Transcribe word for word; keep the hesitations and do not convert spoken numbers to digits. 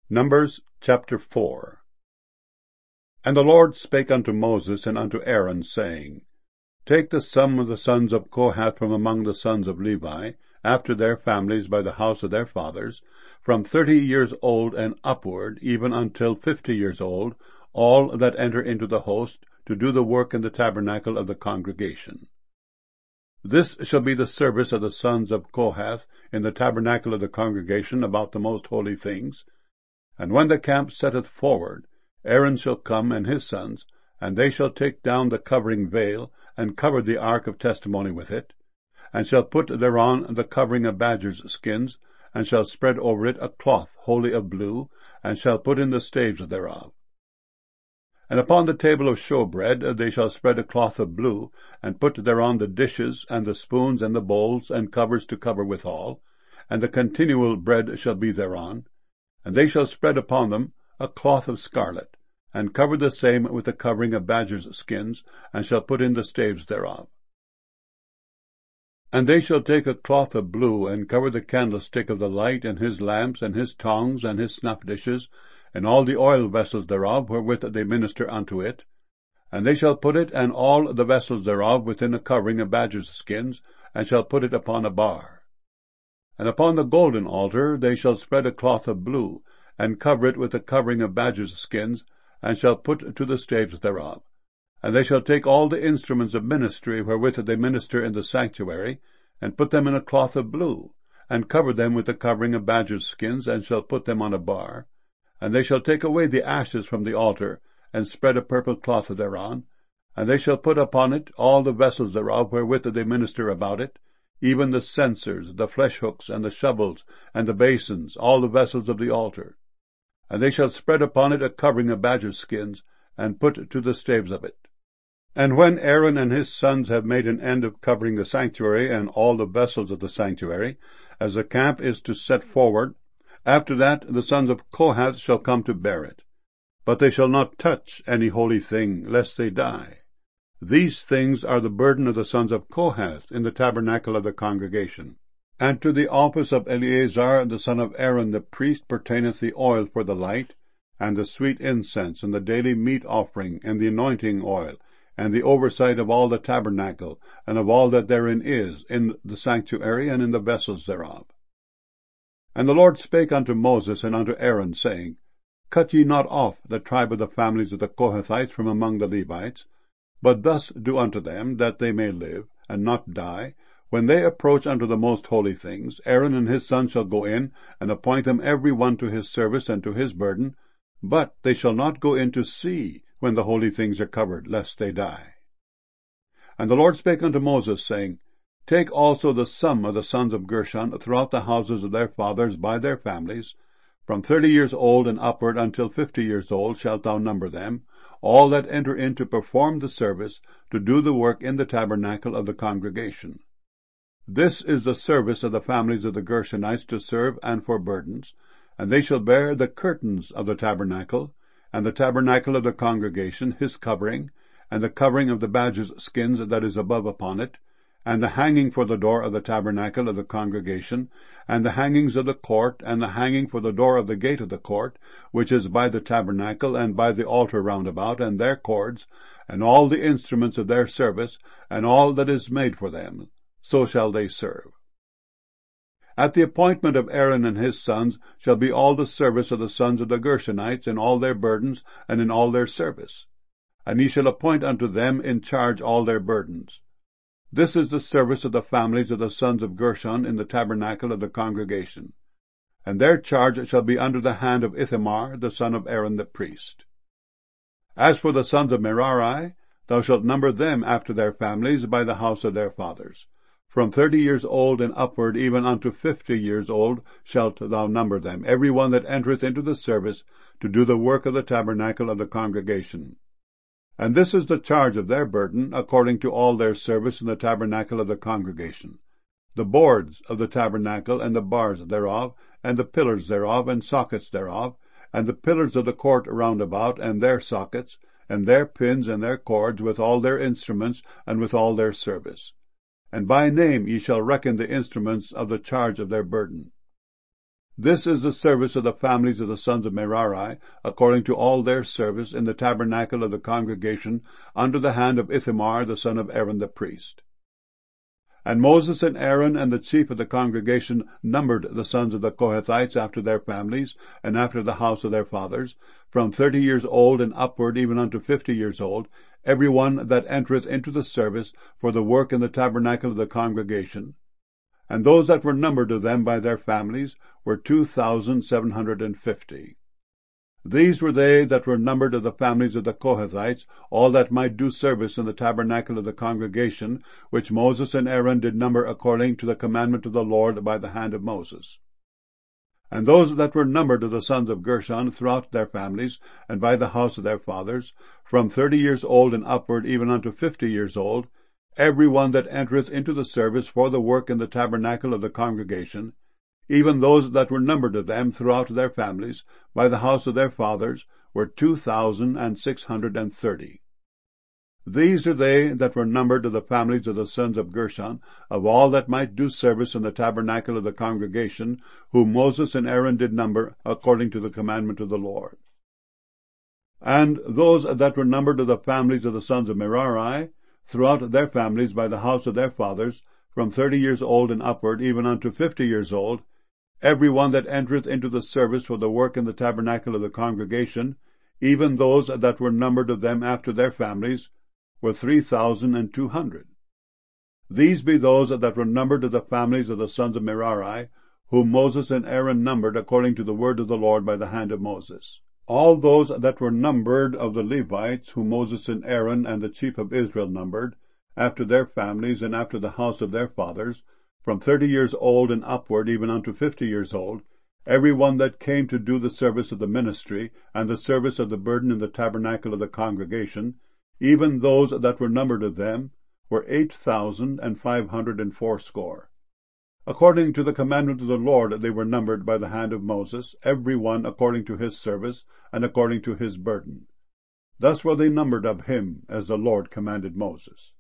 Numbers chapter four. And the Lord spake unto Moses and unto Aaron, saying, Take the sum of the sons of Kohath from among the sons of Levi, after their families by the house of their fathers, from thirty years old and upward, even until fifty years old, all that enter into the host, to do the work in the tabernacle of the congregation. This shall be the service of the sons of Kohath in the tabernacle of the congregation about the most holy things. And when the camp setteth forward, Aaron shall come and his sons, and they shall take down the covering veil, and cover the ark of testimony with it, and shall put thereon the covering of badgers' skins, and shall spread over it a cloth wholly of blue, and shall put in the staves thereof. And upon the table of showbread they shall spread a cloth of blue, and put thereon the dishes, and the spoons, and the bowls, and covers to cover withal, and the continual bread shall be thereon. And they shall spread upon them a cloth of scarlet, and cover the same with the covering of badgers' skins, and shall put in the staves thereof. And they shall take a cloth of blue, and cover the candlestick of the light, and his lamps, and his tongs, and his snuff dishes, and all the oil vessels thereof, wherewith they minister unto it. And they shall put it and all the vessels thereof within a covering of badgers' skins, and shall put it upon a bar. And upon the golden altar they shall spread a cloth of blue, and cover it with a covering of badgers' skins, and shall put to the staves thereof. And they shall take all the instruments of ministry wherewith they minister in the sanctuary, and put them in a cloth of blue, and cover them with the covering of badgers' skins, and shall put them on a bar. And they shall take away the ashes from the altar, and spread a purple cloth thereon. And they shall put upon it all the vessels thereof wherewith they minister about it, even the censers, the fleshhooks, and the shovels, and the basins, all the vessels of the altar. And they shall spread upon it a covering of badgers' skins, and put to the staves of it. And when Aaron and his sons have made an end of covering the sanctuary and all the vessels of the sanctuary, as the camp is to set forward, after that the sons of Kohath shall come to bear it. But they shall not touch any holy thing, lest they die. These things are the burden of the sons of Kohath in the tabernacle of the congregation. And to the office of Eleazar the son of Aaron the priest pertaineth the oil for the light, and the sweet incense, and the daily meat offering, and the anointing oil, and the oversight of all the tabernacle, and of all that therein is, in the sanctuary, and in the vessels thereof. And the Lord spake unto Moses and unto Aaron, saying, Cut ye not off the tribe of the families of the Kohathites from among the Levites, but thus do unto them, that they may live, and not die. When they approach unto the most holy things, Aaron and his sons shall go in, and appoint them every one to his service and to his burden, but they shall not go in to see when the holy things are covered, lest they die. And the Lord spake unto Moses, saying, Take also the sum of the sons of Gershon throughout the houses of their fathers by their families, from thirty years old and upward until fifty years old shalt thou number them, all that enter in to perform the service, to do the work in the tabernacle of the congregation. This is the service of the families of the Gershonites to serve and for burdens, and they shall bear the curtains of the tabernacle, and the tabernacle of the congregation, his covering, and the covering of the badgers' skins that is above upon it, and the hanging for the door of the tabernacle of the congregation, and the hangings of the court, and the hanging for the door of the gate of the court, which is by the tabernacle, and by the altar round about, and their cords, and all the instruments of their service, and all that is made for them, so shall they serve. At the appointment of Aaron and his sons shall be all the service of the sons of the Gershonites in all their burdens, and in all their service. And he shall appoint unto them in charge all their burdens. This is the service of the families of the sons of Gershon in the tabernacle of the congregation. And their charge shall be under the hand of Ithamar, the son of Aaron the priest. As for the sons of Merari, thou shalt number them after their families by the house of their fathers. From thirty years old and upward, even unto fifty years old, shalt thou number them, every one that entereth into the service, to do the work of the tabernacle of the congregation. And this is the charge of their burden, according to all their service in the tabernacle of the congregation. The boards of the tabernacle, and the bars thereof, and the pillars thereof, and sockets thereof, and the pillars of the court round about, and their sockets, and their pins, and their cords, with all their instruments, and with all their service. And by name ye shall reckon the instruments of the charge of their burden. This is the service of the families of the sons of Merari, according to all their service in the tabernacle of the congregation, under the hand of Ithamar the son of Aaron the priest. And Moses and Aaron and the chief of the congregation numbered the sons of the Kohathites after their families, and after the house of their fathers, from thirty years old and upward even unto fifty years old, every one that entereth into the service for the work in the tabernacle of the congregation. And those that were numbered of them by their families were two thousand seven hundred and fifty. These were they that were numbered of the families of the Kohathites, all that might do service in the tabernacle of the congregation, which Moses and Aaron did number according to the commandment of the Lord by the hand of Moses. And those that were numbered of the sons of Gershon throughout their families, and by the house of their fathers, from thirty years old and upward even unto fifty years old, every one that entereth into the service for the work in the tabernacle of the congregation, even those that were numbered of them throughout their families, by the house of their fathers, were two thousand and six hundred and thirty. These are they that were numbered of the families of the sons of Gershon, of all that might do service in the tabernacle of the congregation, whom Moses and Aaron did number, according to the commandment of the Lord. And those that were numbered of the families of the sons of Merari, throughout their families by the house of their fathers, from thirty years old and upward, even unto fifty years old, every one that entereth into the service for the work in the tabernacle of the congregation, even those that were numbered of them after their families, were three thousand and two hundred. These be those that were numbered of the families of the sons of Merari, whom Moses and Aaron numbered according to the word of the Lord by the hand of Moses. All those that were numbered of the Levites, whom Moses and Aaron and the chief of Israel numbered, after their families and after the house of their fathers, from thirty years old and upward even unto fifty years old, every one that came to do the service of the ministry, and the service of the burden in the tabernacle of the congregation, even those that were numbered of them, were eight thousand and five hundred and fourscore. According to the commandment of the Lord they were numbered by the hand of Moses, every one according to his service, and according to his burden. Thus were they numbered of him, as the Lord commanded Moses.